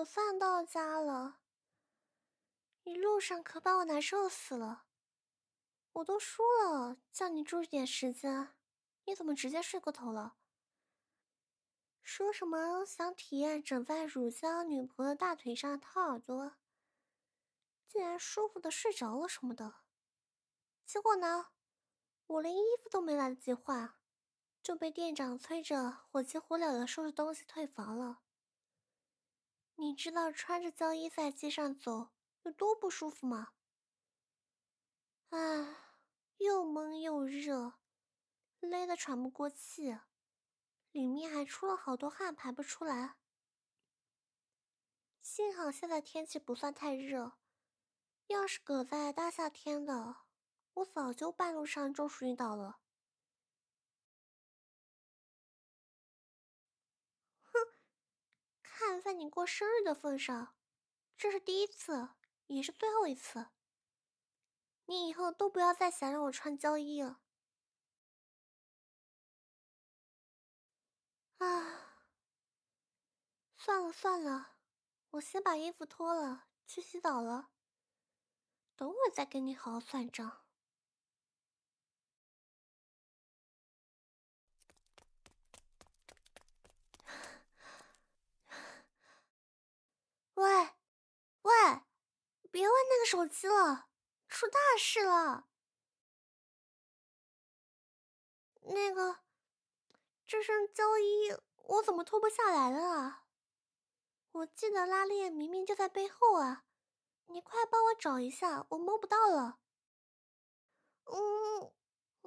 可算到家了，一路上可把我难受死了。我都说了叫你注意点时间，你怎么直接睡过头了？说什么想体验枕在乳胶女仆的大腿上掏耳朵，竟然舒服的睡着了什么的。结果呢，我连衣服都没来得及换，就被店长催着火急火燎的收拾东西退房了。你知道穿着胶衣在街上走有多不舒服吗？唉，又闷又热，勒得喘不过气，里面还出了好多汗排不出来。幸好现在天气不算太热，要是搁在大夏天的，我早就半路上中暑晕倒了。看在你过生日的份上，这是第一次，也是最后一次。你以后都不要再想让我穿胶衣了。啊，算了算了，我先把衣服脱了，去洗澡了。等会再跟你好好算账。喂喂，别玩那个手机了，出大事了。那个，这身胶衣我怎么脱不下来了啊？我记得拉链明明就在背后啊，你快帮我找一下，我摸不到了。嗯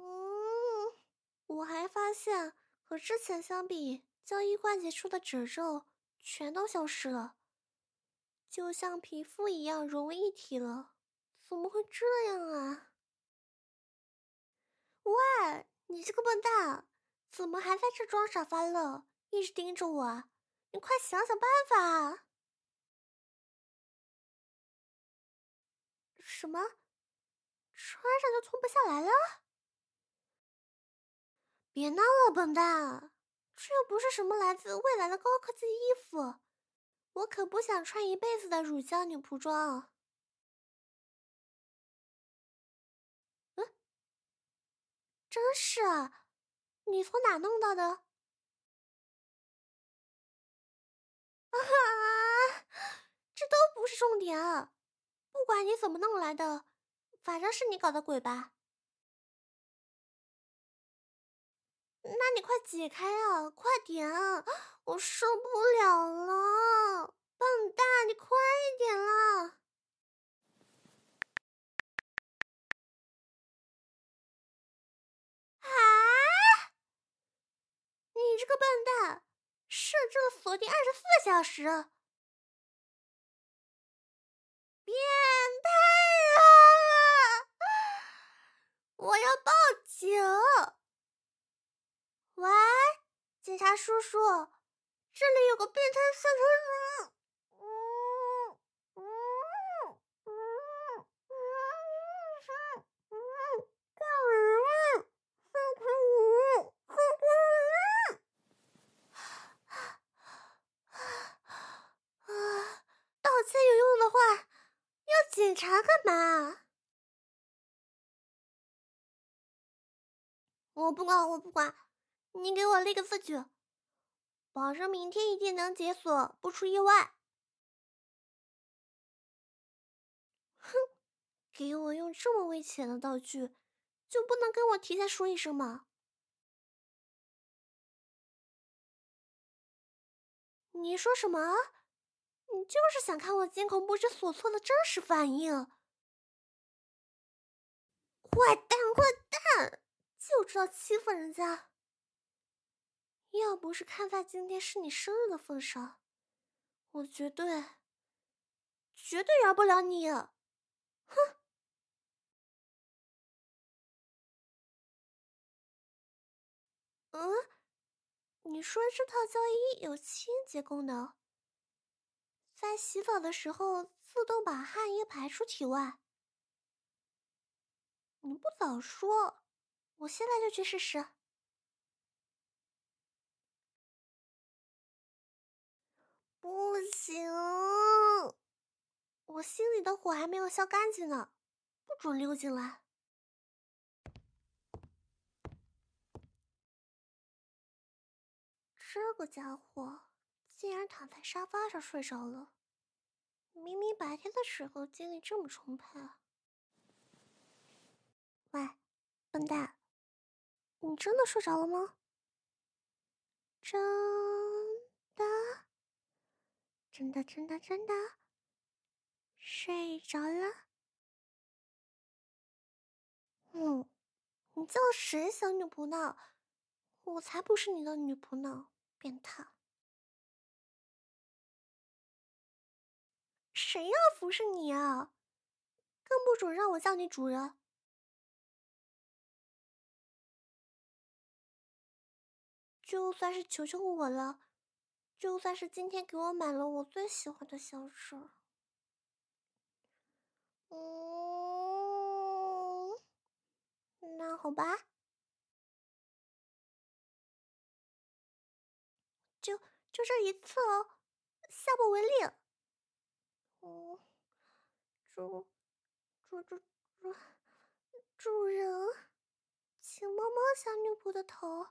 我还发现和之前相比，胶衣关节处的褶皱全都消失了，就像皮肤一样融为一体了。怎么会这样啊？喂，你这个笨蛋，怎么还在这装傻发愣，一直盯着我啊？你快想想办法啊！什么？穿上就脱不下来了？别闹了，笨蛋！这又不是什么来自未来的高科技衣服，我可不想穿一辈子的乳胶女仆装。嗯，真是啊，你从哪弄到的？啊，这都不是重点，不管你怎么弄来的，反正是你搞的鬼吧。那你快解开啊，快点啊，我受不了了！笨蛋，你快一点啦！啊！你这个笨蛋，设置了锁定24小时，变态啊！我要报警！喂，警察叔叔，这里有个变态摄头族。干嘛？放开我！放开我！啊，道歉有用的话，要警察干嘛？我不管，我不管，你给我立个字据，保证明天一定能解锁，不出意外。哼，给我用这么危险的道具，就不能跟我提前说一声吗？你说什么？你就是想看我惊恐不知所措的真实反应？坏蛋，坏蛋，就知道欺负人家！要不是看在今天是你生日的份上，我绝对饶不了你！哼！嗯，你说这套胶衣有清洁功能，在洗澡的时候自动把汗液排出体外。你不早说，我现在就去试试。不行， 我心里的火还没有消干净呢，不准溜进来。这个家伙竟然躺在沙发上睡着了，明明白天的时候精力这么充沛。喂，笨蛋，你真的睡着了吗？真的？真的真的真的睡着了？你叫谁小女仆呢？我才不是你的女仆呢，变态！谁要服侍你啊？更不准让我叫你主人。就算是求求我了，就算是今天给我买了我最喜欢的香水。那好吧，就这一次哦，下不为例。主主主主主人，请摸摸小女仆的头。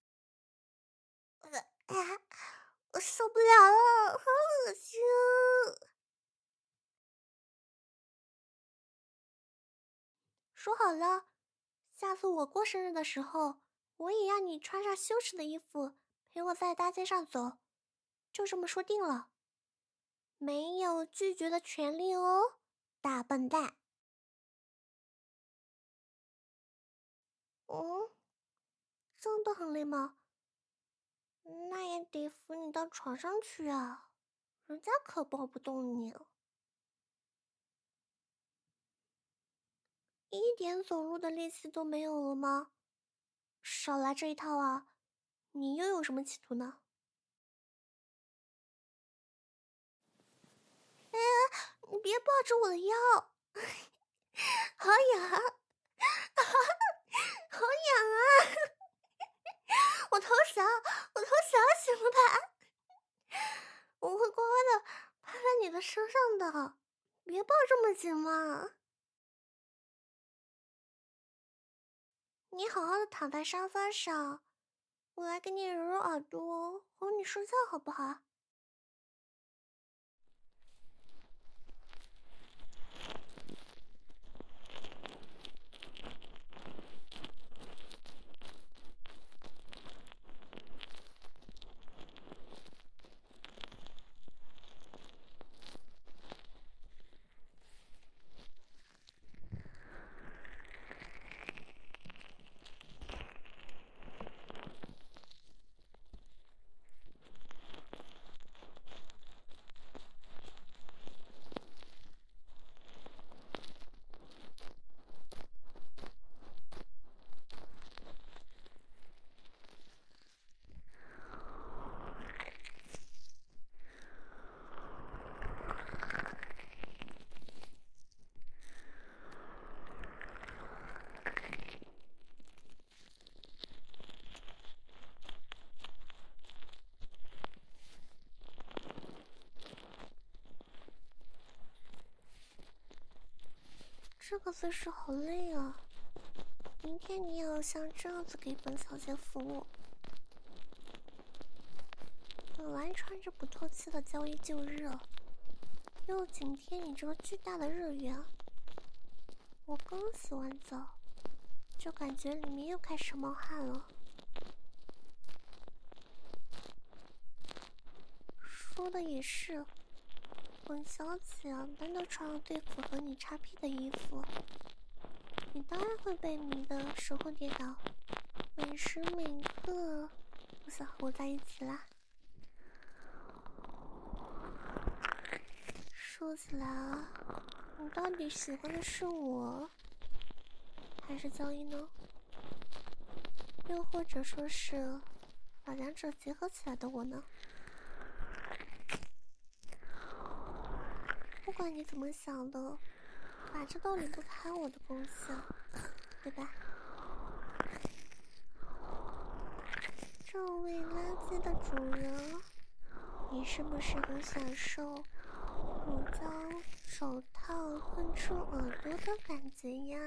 我受不了了，好恶心！说好了，下次我过生日的时候，我也让你穿上羞耻的衣服，陪我在大街上走。就这么说定了，没有拒绝的权利哦，大笨蛋。真的很累吗？那也得扶你到床上去啊，人家可抱不动你。一点走路的力气都没有了吗？少来这一套啊！你又有什么企图呢？你别抱着我的腰，好痒，好痒啊！我投降，行了吧？我会乖乖的趴在你的身上的，别抱这么紧嘛。你好好的躺在沙发上，我来给你揉揉耳朵，哄你睡觉好不好？这个姿势好累啊！明天你也要像这样子给本小姐服务。本来穿着不透气的胶衣就热，又紧贴你这个巨大的热源，我刚洗完澡，就感觉里面又开始冒汗了。说的也是，本小姐难得穿上最符合你XP的衣服，你当然会被迷得神魂颠倒，每时每刻不想和我在一起啦。说起来啊，你到底喜欢的是我，还是交易呢？又或者说是把两者结合起来的我呢？不管你怎么想的，反正都离不开我的贡献，对吧？这位垃圾的主人，你是不是很享受乳胶手套碰触耳朵的感觉呀。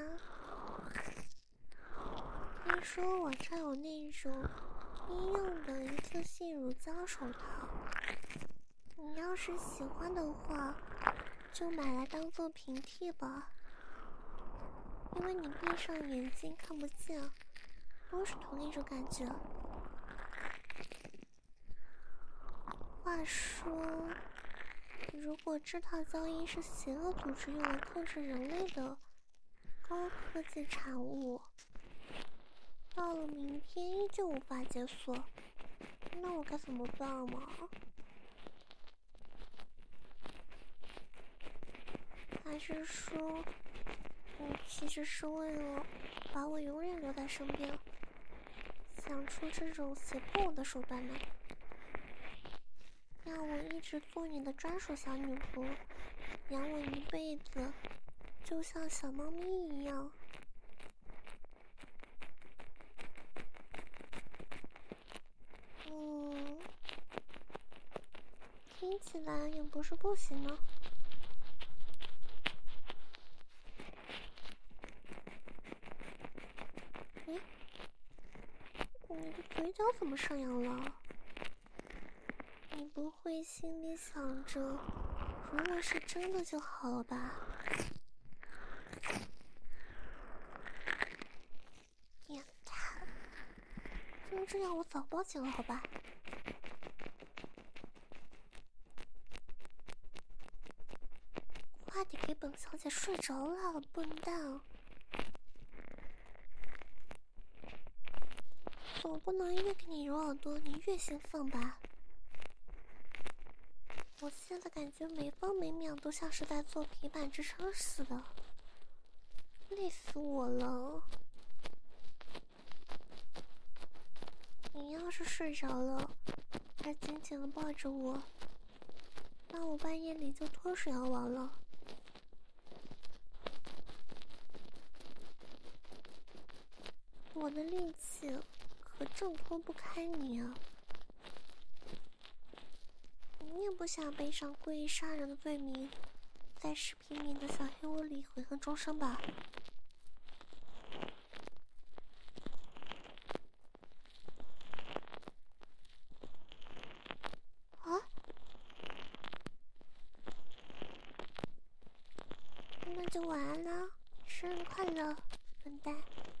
听说我这有那种医用的一次性乳胶手套，你要是喜欢的话，就买来当做平替吧。因为你闭上眼睛看不见，都是同一种感觉。话说，如果这套胶衣是邪恶组织用来控制人类的高科技产物，到了明天依旧无法解锁，那我该怎么办嘛？还是说，你其实是为了把我永远留在身边，想出这种胁迫我的手段呢？让我一直做你的专属小女仆，养我一辈子，就像小猫咪一样。听起来也不是不行呢。哎，你的嘴角怎么上扬了？你不会心里想着，如果是真的就好了吧？变态！就这样，我早报警了，好吧？快点给本小姐睡着了，笨蛋！总不能越给你揉耳朵，你越兴奋吧？我现在感觉每分每秒都像是在做平板支撑似的，累死我了。你要是睡着了，还紧紧地抱着我，那我半夜里就脱水而亡了。我的力气可挣脱不开你啊！你也不想背上故意杀人的罪名，在10平米的小黑屋里悔恨终生吧？啊？那就晚安啦，生日快乐，笨蛋！